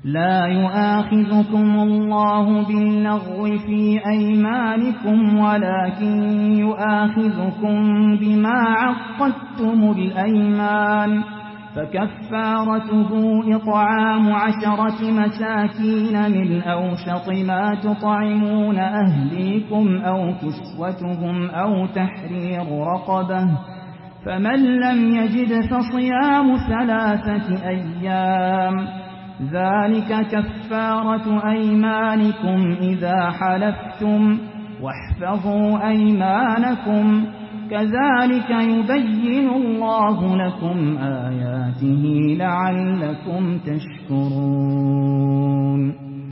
لا يؤاخذكم الله باللغو في أيمانكم ولكن يؤاخذكم بما عقدتم الأيمان، فكفارته إطعام 10 مساكين من أوسط ما تطعمون أهليكم أو كسوتهم أو تحرير رقبة، فمن لم يجد فصيام 3 أيام، ذلك كفارة أيمانكم إذا حلفتم، واحفظوا أيمانكم، كذلك يبين الله لكم آياته لعلكم تشكرون.